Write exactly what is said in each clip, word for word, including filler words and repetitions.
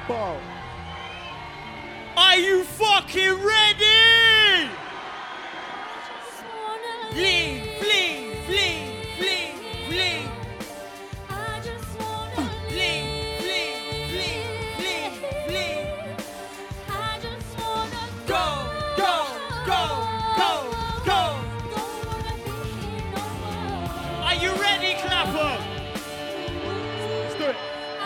Ball. Are you fucking ready? Flee, flee, flee, flee, flee. Flee, flee, flee, flee, flee. Go, go, go, go, go. Are you ready, Clapper? Let's do it.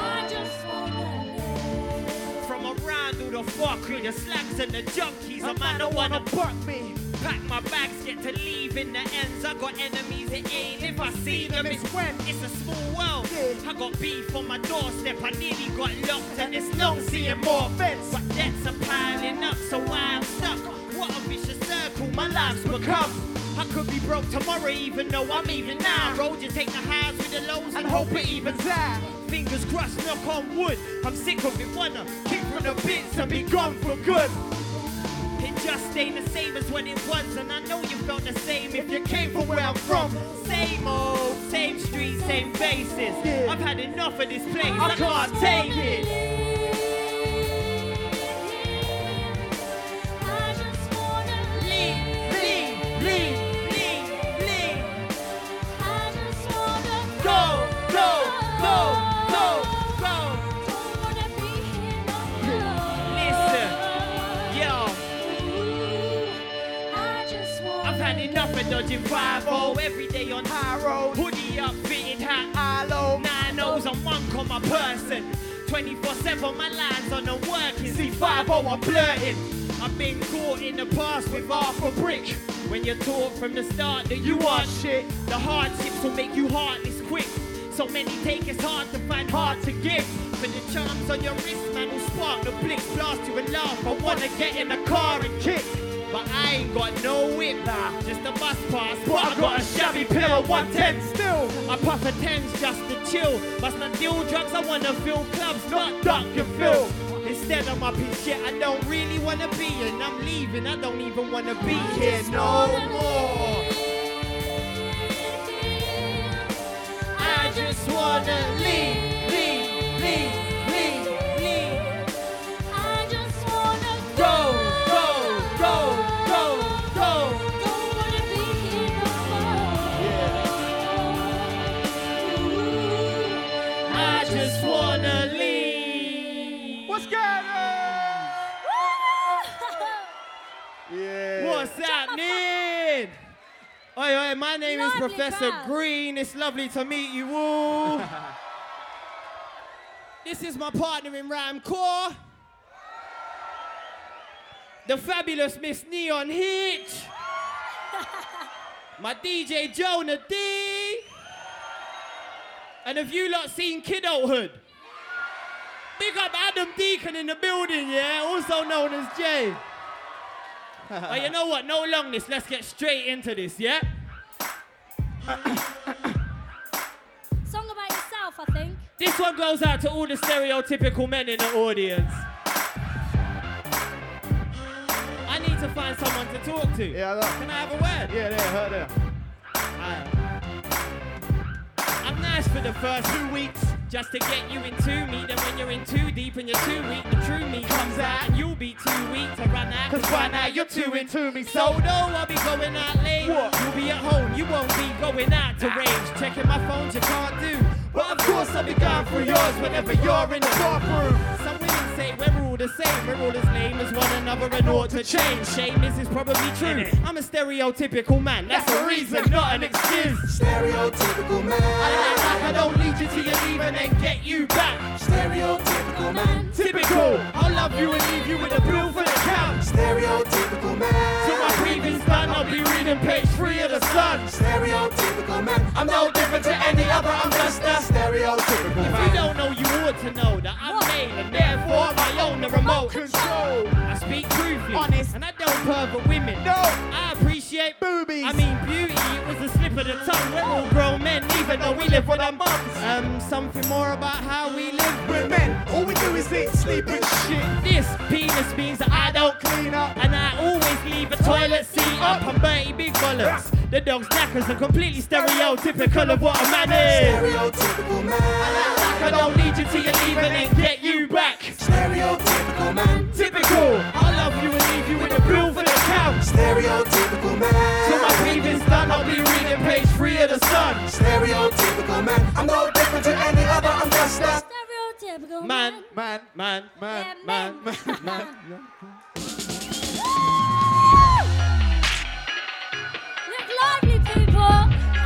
From around all the fuckery, the slags and the junkies, a man don't wanna buck me. Pack my bags, get to leave in the ends. I got enemies, it ain't if I see them, it's when. It's a small world. I got beef on my doorstep, I nearly got locked, and it's long seeing more fence. But debts are piling up, so I'm stuck. What a vicious circle my life's become. I could be broke tomorrow, even though I'm even now. Roll, you take the highs with the lows and hope it evens out. Fingers crossed, knock on wood. I'm sick of it, wanna kick from the bits and be gone for good. It just ain't the same as when it was, and I know you felt the same if you came from where I'm from. Same old, same street, same faces. I've had enough of this place, I can't take it. Leave, leave, leave, leave, leave. Go, go, go, go, go. Listen, yo. I've had enough of dodging five oh every day on high road. Hoodie up, fitted hat, eye low. Nine O's on monk on my person. twenty-four seven, my lines on the working. See five oh, I'm blurting. I've been caught in the past with half a brick. When you talk from the start that you aren't shit, the hardships will make you heartless quick. So many take it's hard to find, hard to give. For the charms on your wrist, man, will spark the blitz, blast you and laugh. I wanna get in the car and kick. But I ain't got no whip, nah, just a bus pass. But I got a shabby pill of one ten still. I puff a tens just to chill. Must not deal drugs, I wanna fill clubs, not duck and fill. Instead I'm up in shit I don't really wanna be in. I'm leaving, I don't even wanna be here no more. I just wanna leave, leave, leave, leave, leave. I just wanna go. Go, go, go. Don't wanna be here no more. I just wanna leave. What's going on? Yeah. What's happening? Oi, oi, my name Lovely is Professor crowd. Green. It's lovely to meet you all. This is my partner in Rhyme Core. The fabulous Miss Neon Hitch. My D J Jonah D. And have you lot seen Kidulthood? Big up Adam Deacon in the building, yeah? Also known as Jay. Oh, you know what? No longness. Let's get straight into this, yeah? Song about yourself, I think. This one goes out to all the stereotypical men in the audience. I need to find someone to talk to. Yeah, I know. Can I have a word? Yeah, there, her there. Aye. I'm nice for the first two weeks, just to get you into me. Then when you're in too deep and you're too weak, the true me comes out and you'll be too weak to run out. Cause by now you're too into me. So though I'll be going out late, What? you'll be at home, you won't be going out to rage. Checking my phone, you can't do. But of course I'll be going through yours whenever you're in the bathroom. Some women say we're all the same, we're all as lame as one another and ought to change. Shame this is probably true. I'm a stereotypical man, that's a reason, not an excuse. Stereotypical man. I act like I don't need you till you leave and then get you back. Stereotypical man. Typical, I'll love you and leave you with a bill for the count. Stereotypical man. Till my briefing's done, I'll be reading page three of the Sun. Stereotypical man. I'm no different to any other, I'm just a Stereotypical If you man. don't know, you ought to know that I'm male and therefore I own the remote control. I speak truthfully, Honest. and I don't pervert women. No. I appreciate Boobies. I mean beauty, it was a slip of the tongue. We're all grown men, even though we live with our mums. Um, something more about how we live. We're men. All we do is eat, sleep and shit. This penis means that I don't Clean up. and I always leave a toilet seat up and Bertie big bollocks. The dog's knackers are completely stereotypical of what a man is. Stereotypical man. Like I don't need you till you leave and then get you back. Stereotypical Stereotypical man. Typical. I'll love you and leave you with a bill for the couch. Stereotypical man. Till my paving's done, I'll be reading page three of the Sun. Stereotypical man. I'm no different to any other. I'm just a Stereotypical Man, Man, man, man, Yeah, man, man. man. Look lively, people.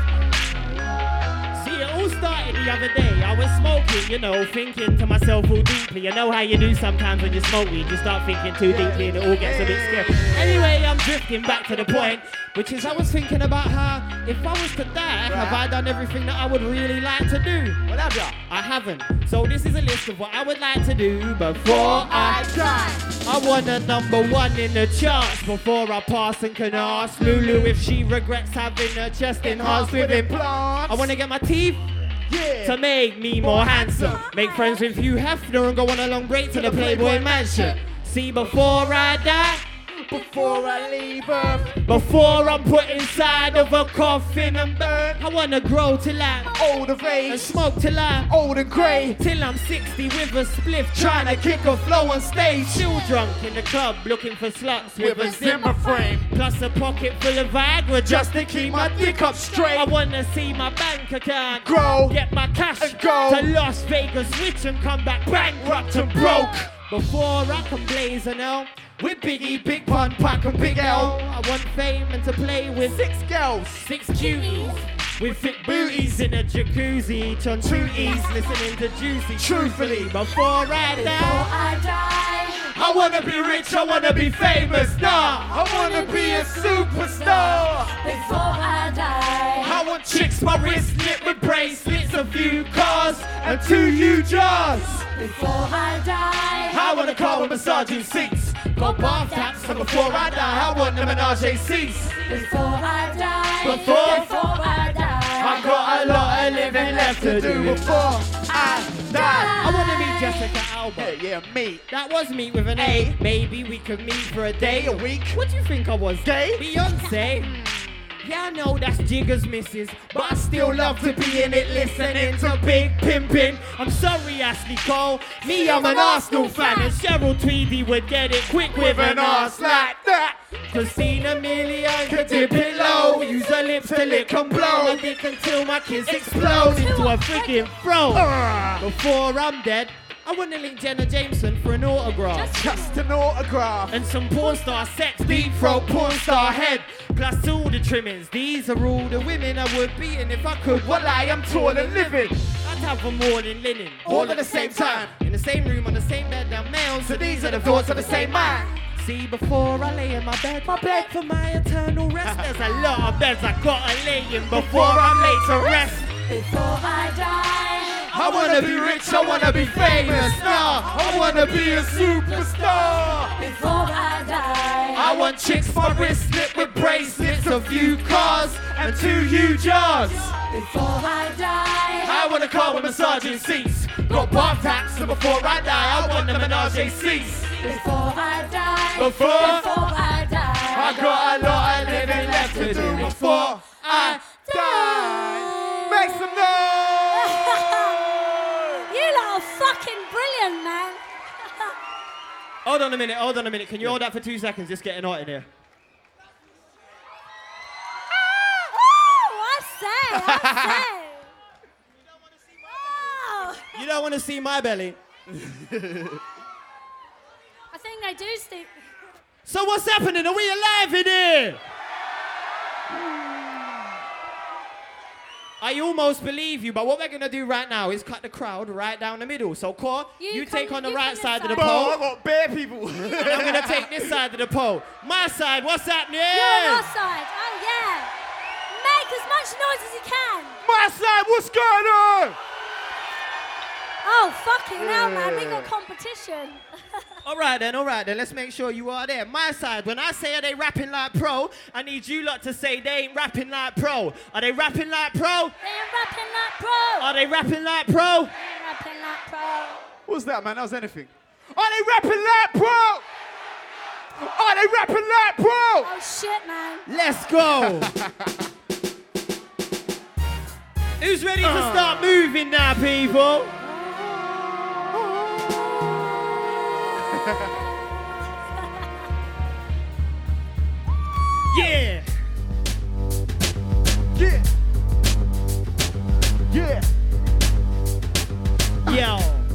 See, it all started the other day. I was smoking, you know, thinking to myself all deeply. You know how you do sometimes when you smoke weed, you start thinking too deeply and it all gets a bit scary. Anyway, I'm drifting back to the point, which is I was thinking about how if I was to die, have I done everything that I would really like to do? what have ya? I haven't. So this is a list of what I would like to do before I die. I want a number one in the charts before I pass and can ask Lulu if she regrets having her chest enhanced with implants. I want to get my teeth Yeah. to make me more handsome. Make friends with Hugh Hefner and go on a long break to the Playboy Mansion. See, before I die, Before I leave Earth, before I'm put inside of a coffin and burn, I want to grow till I'm old of and age, smoke till I'm old and grey. till I'm sixty with a spliff, trying to kick a flow on stage. Still drunk in the club, looking for sluts with, With a Zimmer frame, plus a pocket full of Viagra just to keep my dick up straight. I straight. wanna see my bank account Grow get my cash and go to Las Vegas, switch and come back bankrupt and broke. Before I can blaze an L with Biggie, Big Pun, Pac and Big L. I want fame and to play with Six girls, six cuties with thick booties in a jacuzzi, each on two E's, listening to Juicy. Truthfully, before I die, I die. I wanna be rich, I wanna be famous, nah. I wanna be a superstar. Before I die. I want chicks, my wrist lit with bracelets, a few cars, and two huge jars. Before I die. I want a car with massaging seats, got bath taps, and before I die, I want the menage a seats. Before I die. Before- Before I die. I got a lot of living left to do Before I die. I wanna meet Jessica Alba. Yeah, yeah, me. That was meet with an A. Maybe we could meet for a day, A week. What do you think I was? Gay? Beyonce? Yeah, I know that's Jigger's missus, but I still love to be in it listening to Big Pimpin'. I'm sorry, Ashley Cole. Me, I'm an Arsenal fan, and Cheryl Tweedy would get it quick with an arse like that. Christina Milian could dip it low. Use her lips till it can blow. My dick until my kids explode into a freaking throw. Before I'm dead, I want to link Jenna Jameson for an autograph. Just an autograph. And some porn star sex, deep throat, porn star head. Plus all the trimmings. These are all the women I would be. And if I could, well, I am tall and living. I'd have them all in linen. All at the same time. In the same room, on the same bed, now male. So these are the thoughts of the same mind. See, before I lay in my bed, my bed for my eternal rest. There's a lot of beds I gotta lay in before I'm laid to rest. Before I die. I wanna be rich, I wanna be famous, nah. I wanna be a superstar. Before I die. I want chicks, my wrist lit with bracelets, a few cars, and two huge jars. Before I die. I want a car with massaging seats, got bath taps, and before I die, I want the menage a seats. Before I die. Before Before I die. I got a lot of living left to do before I die. Make some noise! You lot are fucking brilliant, man. Hold on a minute, hold on a minute. Can you hold that for two seconds? Just getting hot in here. Oh, I say, I say. Oh. You don't want to see my belly. I think they do, Steve. So what's happening? Are we alive in here? I almost believe you, but what we're going to do right now is cut the crowd right down the middle. So, Core, you, You take come- on the you right come this side of the side. Bro, pole. I got bare people. And I'm going to take this side of the pole. My side, what's happening? You're on our side. Oh, yeah. Make as much noise as you can. My side, what's going on? Oh, fucking hell, man. We got competition. All right then, all right then. Let's make sure you are there. My side, when I say are they rapping like pro, I need you lot to say they ain't rapping like pro. Are they rapping like pro? They ain't rapping like pro. Are they rapping like pro? They ain't rapping like pro. What's that, man? That was anything. Are they rapping like pro? Are they rapping like pro? Oh, shit, man. Let's go. Who's ready to start moving now, people? Yeah. Yeah. Yeah. Yo.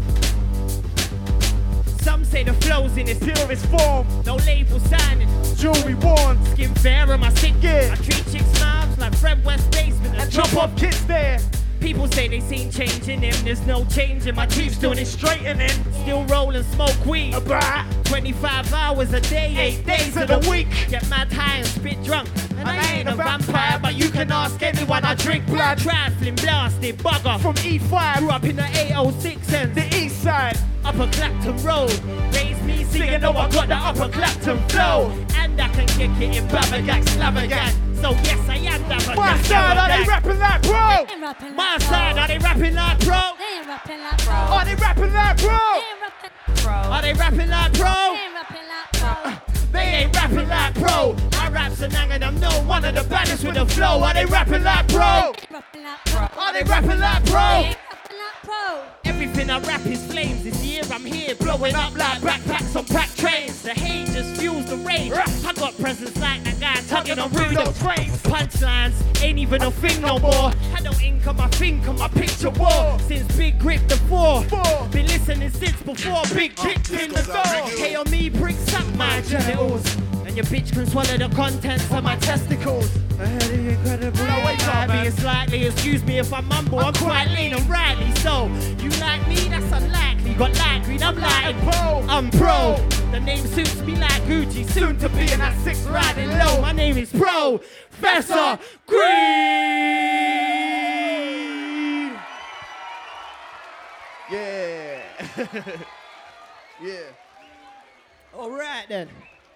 Some say the flow's in its Purest form. no label signing. Jewelry worn. Skin fair on my sick. Yeah. I treat chicks moms like Fred West basement and, And drop chop off kids there. People say they seen change in him. There's no change in my teeth doing it Straightening. Still rolling smoke weed. About twenty-five hours a day, eight days of the week. Get mad high and spit drunk. And I ain't a vampire, but you can ask anyone. I drink blood. Trifling, blasted, bugger. from E five. Grew up in the eight oh six and The east side. Upper Clapton Road. Raised me singing, know I got the Upper Clapton flow. And I can kick it in Babagack, Slavagat. So yes, I am that. My side, are they rapping like They bro? ain't rapping My like side, bro. are they rapping like pro? They ain't rapping like bro. Are they rapping like bro? They ain't rapping bro. Are they rapping like They pro? ain't rapping like bro. They ain't rapping like pro. My raps are nang and I'm no one of the baddest with the flow. Are they rapping like pro? They ain't rapping like bro. Are they rapping like They pro? ain't rapping like bro. Everything I rap is flames. This year I'm here blowing up like backpacks on packed trains. The hate just fuels the rage. I got presents like that guy tugging on Rudolph trains. Punchlines ain't even a thing no more. I don't ink on my think on my picture wall. Since Big Grip the four. Four. Been listening since before Big kicked in the door. Hey on me, prick suck my genitals. And your bitch can swallow the contents of my testicles. Ahead of the incredible. No, wait up, man. Be slightly, excuse me if I mumble. I'm quite lean and rightly so. You like me? That's unlikely. Got light green, I'm lighting Pro. I'm pro. The name suits me like Gucci. Soon to be in that six riding low. My name is Professor Green. Yeah. Yeah. All right then.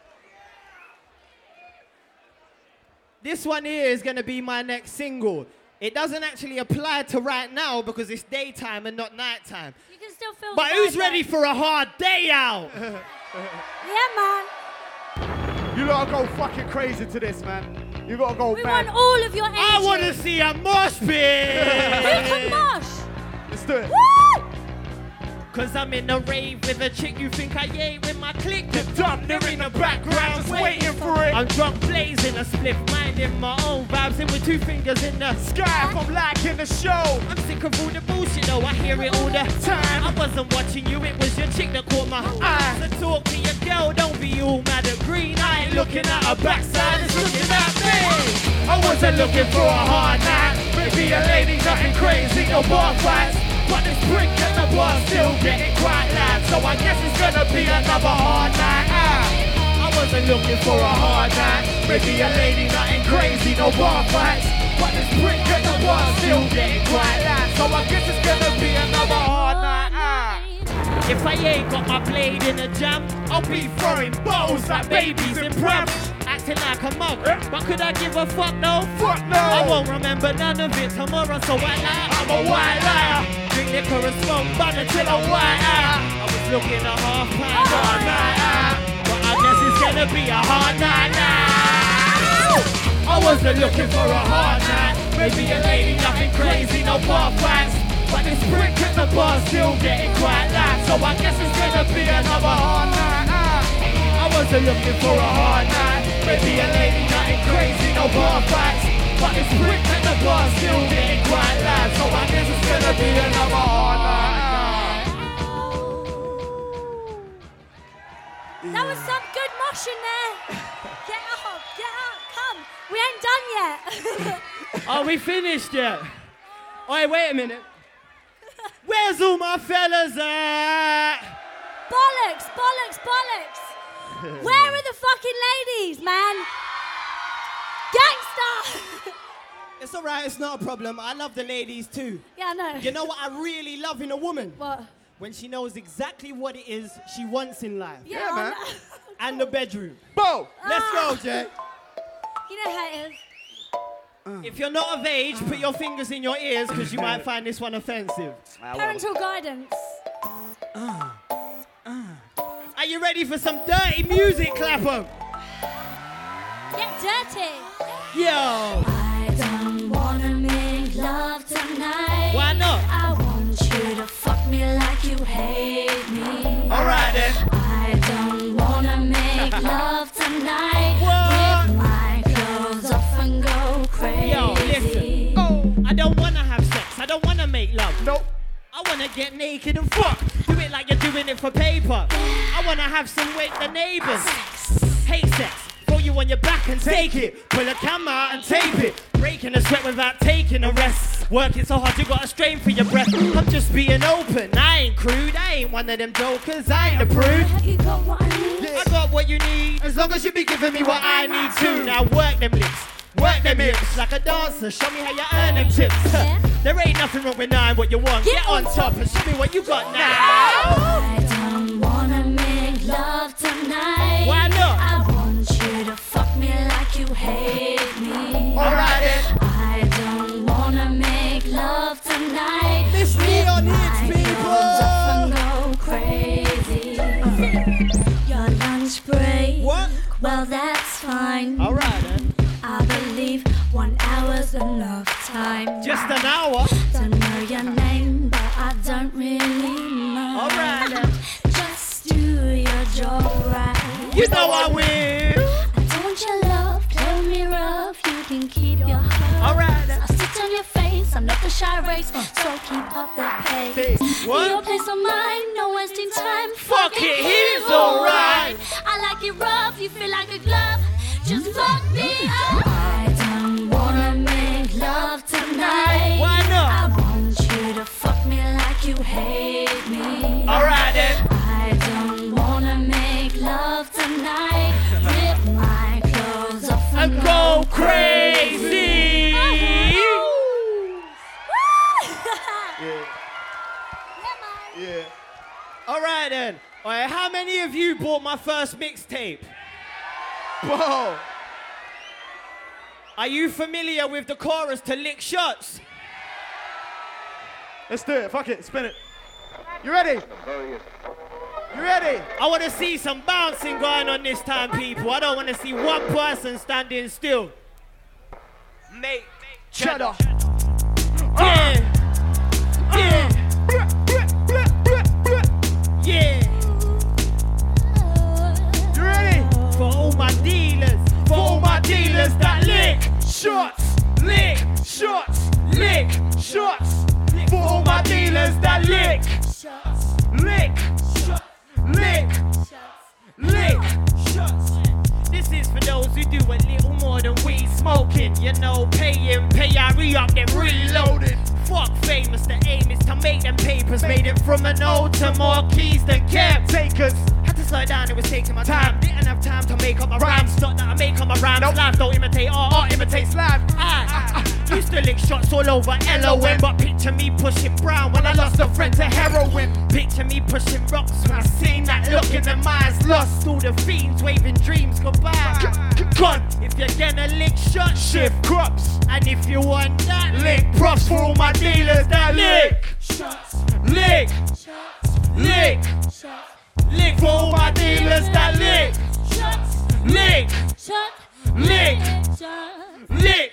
This one here is going to be my next single. It doesn't actually apply to right now because it's daytime and not nighttime. You can still feel But the who's vibe, ready though. for a hard day out? Yeah, man. You gotta go fucking crazy to this, man. You gotta go We mad. want all of your energy. I want to see a mosh Who pit. can mosh? Let's do it. Woo! Cause I'm in a rave with a chick you think I ain't with my clique. The dumb, they're in the background, just waiting for it. I'm drunk blazing a spliff, minding my own vibes in with two fingers in the sky. Sky from liking the show. I'm sick of all the bullshit though, I hear it all the time. I wasn't watching you, it was your chick that caught my eye. So talk to your girl, don't be all mad at green. I ain't looking at her backside, it's looking at me. I wasn't looking for a hard night. Maybe a lady, nothing crazy, no bar fights. But this brick and the bar still getting quite loud. So I guess it's gonna be another hard night out. I wasn't looking for a hard night. Maybe a lady, nothing crazy, no bar fights. But this brick and the bar still getting quite loud. So I guess it's gonna be another hard night out. If I ain't got my blade in a jam, I'll be throwing bows like babies in pram. Acting like a mug, but could I give a fuck no? Fuck no. I won't remember none of it tomorrow, so I lie. I'm a white liar. Drink liquor and smoke bun until I'm white out. I was looking a half pint hard night out, but I guess it's gonna be a hard night now. I wasn't looking for a hard night. Maybe a lady, nothing crazy, no bar fights. But this brick at the bar still getting quite loud, so I guess it's gonna be another hard night out. I wasn't looking for a hard night. Maybe a lady, nothing crazy, no bar fights. But this brick at the bar still getting quite loud, so I guess it's gonna be another hard night out. That was some good mosh in there. Get up, get up, come. We ain't done yet. Are we finished yet? Oi, wait a minute. Where's all my fellas at? Bollocks, bollocks, bollocks. Where are the fucking ladies, man? Gangsta. It's alright, it's not a problem. I love the ladies too. Yeah, I know. You know what I really love in a woman? What? When she knows exactly what it is she wants in life. Yeah, Yeah, I man. know. And the bedroom. Bo. Let's Ah. go, Jay. You know how it is. If you're not of age, put your fingers in your ears because you might find this one offensive. Parental guidance. Are you ready for some dirty music, Clapham? Get dirty. Yo. I don't wanna make love tonight. Why not? I want you to fuck me like you hate me. Alright then. I wanna get naked and fuck. Do it like you're doing it for paper. I wanna have some wake the neighbors. Hate sex. Throw you on your back and take it. Pull a camera out and tape it. Breaking a sweat without taking a rest. Working so hard you gotta strain for your breath. I'm just being open. I ain't crude. I ain't one of them jokers. I ain't a prude. Have you got what I need? I got what you need. As long as you be giving me what I need to. Now work them lips. Work them hips like a dancer. Show me how you earn them tips. Yeah. There ain't nothing wrong with knowing what you want. Get Get on on top and show me what you got now. I don't wanna make love tonight. Why not? I want you to fuck me like you hate me. Alright then. I don't wanna make love tonight. This me on My hits, people. clothes off and go crazy. Your lunch break. What? Well, that's fine. Alright then. I believe one hour's enough time. Just an hour. Don't know your name, but I don't really know. Alright then. Just do your job right. You know I will. I don't want your love, play me rough. You can keep your heart. Alright then. I'll sit on your face. I'm not the shy race, so keep up the pace. What? Your place or mine, no wasting time. Fuck it, here's alright. I like it rough, you feel like a glove. Just fuck me up. I don't wanna make love tonight. Why not? I want you to fuck me like you hate me. Alright then. I don't wanna make love tonight. Rip my clothes off and, And go crazy. Yeah. Yeah. Alright then. Alright, how many of you bought my first mixtape? Whoa. Are you familiar with the chorus to Lick Shots? Let's do it. Fuck it. Spin it. You ready? You ready? I want to see some bouncing going on this time, people. I don't want to see one person standing still. Make Cheddar. Yeah. Yeah. Yeah. You ready? For all my dealers. For all my dealers that lick. Shots. Lick. Shots. Lick. Shots. For all my dealers that lick. Lick. Lick. Lick. This is for those who do a little more than weed smoking. You know, paying, pay, I re-up, then reloaded. Fuck famous, the aim is to make them papers. Made it from an old to more keys than caretakers. Had to slow down, it was taking my time. Didn't have time to make up my rhymes. Thought that I make up my rhymes. Nope. Life don't imitate art, art imitates life. I, I used to lick shots all over L O N. But picture me pushing brown when I lost a friend to heroin. Picture me pushing rocks when I seen that look in them eyes. Lost all the fiends, waving dreams goodbye. Gone. If you're gonna lick shots, Shift crops. and if you want that, lick props for all my dealers that lick. Lick. Lick. Lick for all my dealers that lick. Lick. Lick. Lick.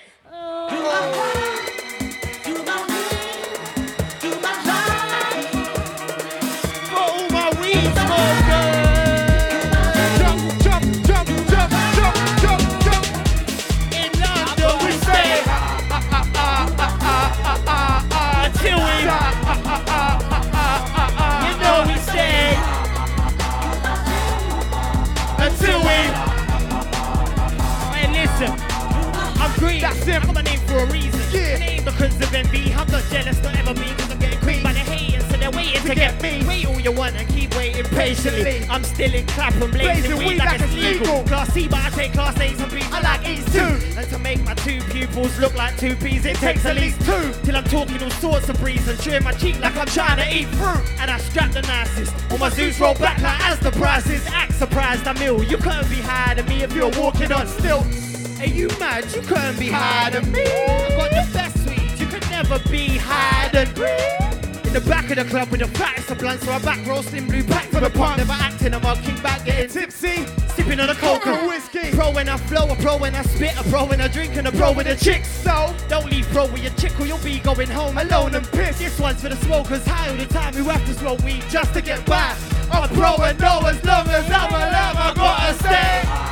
For all my weed smokers. Jump, jump, jump, jump, jump, jump, jump. In London we stay until we, you know we stay until we. Hey, listen, I'm green. That's him. I got my name for a reason. Yeah. It ain't because of envy. I'm not jealous, not ever be, because I'm getting creamed by the haters, so they're waiting to get me. Wait all you want and keep waiting patiently. I'm still in Clapham, blazing Blazing weed like it's legal. Class C, but I take class A's and B's. I like E's too. And to make my two pupils look like two P's, it takes at least two. Till I'm talking all sorts of breeze and chewing my cheek like I'm trying to eat fruit. And I strap the nicest. All my zoos roll back like as the prices. Act surprised I'm ill. You couldn't be higher than me if you're walking on stilts. Are you mad? You couldn't be higher than me. I got the best sweets. You could never be higher than me. In the back of the club with the fattest of blunts, so I back roasting blue pack for the pump. Never acting, I'm all kick back, getting tipsy. Sipping on a coke and whiskey. Pro when I flow, a pro when I spit, a pro when I drink, and a pro with the chicks. So don't leave pro with your chick or you'll be going home alone and pissed. This one's for the smokers high all the time who have to smoke weed just to get by. I'm a pro and know as long as I'm alive, I gotta stay.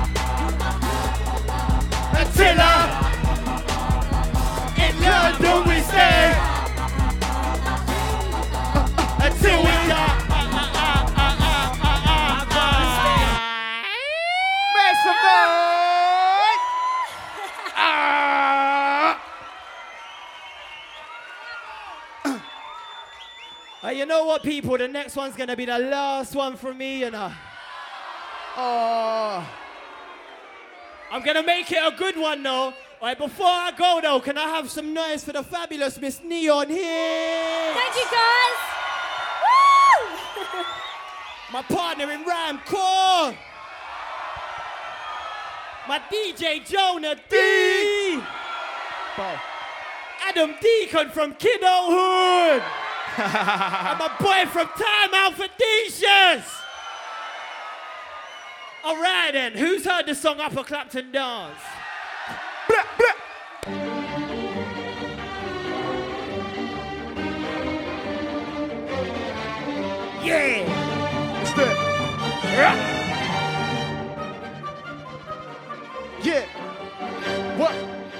Until I'm in London we stay. But you know what, people? The next one's gonna be the last one for me, you know. Oh. I'm gonna make it a good one, though. Alright, before I go, though, can I have some noise for the fabulous Miss Neon here? Thank you, guys. Woo! My partner in Rhyme Core. My D J Jonah D. Bye. Adam Deacon from Kiddo Hood. And my boy from Time Out for Dishes. All right then, who's heard the song Upper Clapton Dance? Blah, blah. Yeah. It's the... Yeah. Yeah. What?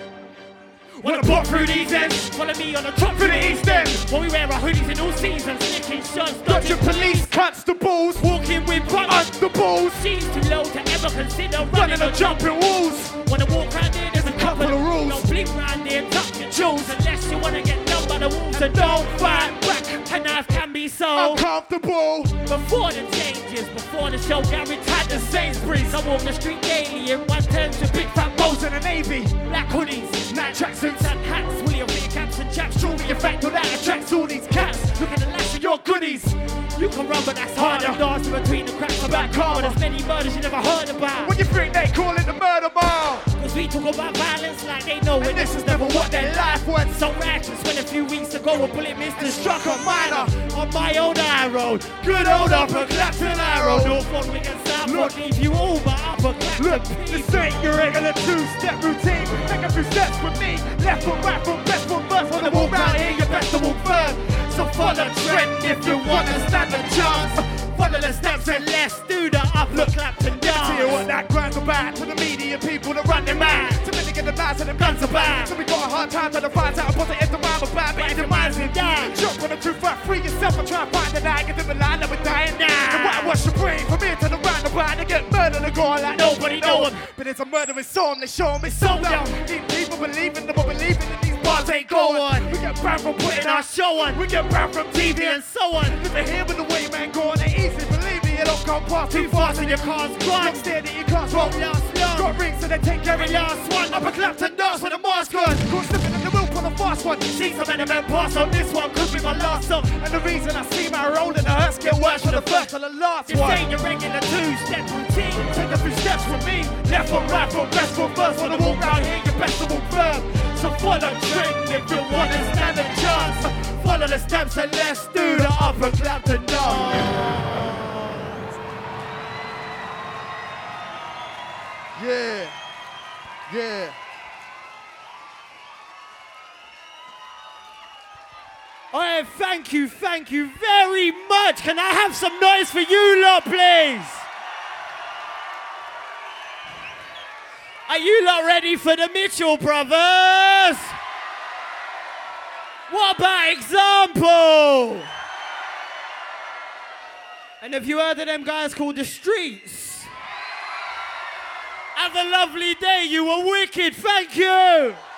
Wanna pop through these ends? Follow me on the top through the east end. When we wear our hoodies in all seasons, licking shots, Dodging police, constables, walking with buttons. the balls, She's too low to ever consider running, running or or jumping walls. Wanna walk round here, there's a couple, Couple of rules. Don't blink round here, tuck your jewels. Unless you wanna get done by the wolves, and don't fight back. A knife can be so Uncomfortable. before the changes, before the show, Garrett had the Sainsbury's. I walk the street daily in one turn to big fat Bows in the Navy. black hoodies, Night tracksuits. and hats. Will you wear caps and chaps? Show me your fact that attracts all these cats. Look at the lash of your goodies. You can run, but that's harder. Dancing between the cracks about karma. There's many murders you never heard about. What you think they call it the murder mile? Cause we talk about violence like they know it. And this is never what their life was. So righteous when a few weeks ago a bullet missed and struck a minor on my old high road. Good old Upper Clapton high road. North on Wigan, South Look. Road, leave you all but Upper Clapton. Look, this ain't your regular two-step routine. Take a few steps with me. Left foot, right foot, best foot first. When I walk round here, you best to walk first. So follow trend if you wanna stand a chance. Follow the steps and let's do the Upper Clapton dance. See what that grind's about. To the media people that run their mad. To many get the lies and the guns about. So we got a hard time trying to find out what the end of rhyme about. But the minds in down. Jump on the truth, right, free yourself and try and find the lie. Get them a line that we're dying now. And why wash your brain from here to the roundabout. They get murdered and go on like Nobody know 'em. But it's a murderous song. They show 'em it's so down. Keep people believing that we're believing in these bars ain't Go going. on. We get banned from putting Putting our our show on. We get banned from T V and and so on. if they hear with the way man go on, they easy. Believe me, it don't come past Too fast and your car's gone. Don't stare that you can't roll. Won't last long. Got rings so they take every Every last one. Upper Clapton dance with a mask on. Caught slipping in the wheel for the fast one. See some of men pass on this one could be my last song. And the reason I see my roll in the hurts get worse for the first to the last This one. ain't your regular two-step routine. Take a few steps with me. Left foot, right foot, best foot first. Wanna walk round here, you best to walk firm. So follow trend if you wanna stand a chance. Follow the steps and let's do the Upper Clapton dance. Yeah, yeah. Alright, thank you, thank you very much. Can I have some noise for you lot, please? Are you lot ready for the Mitchell brothers? What about Example? And have you heard of them guys called The Streets? Have a lovely day, you were wicked, thank you.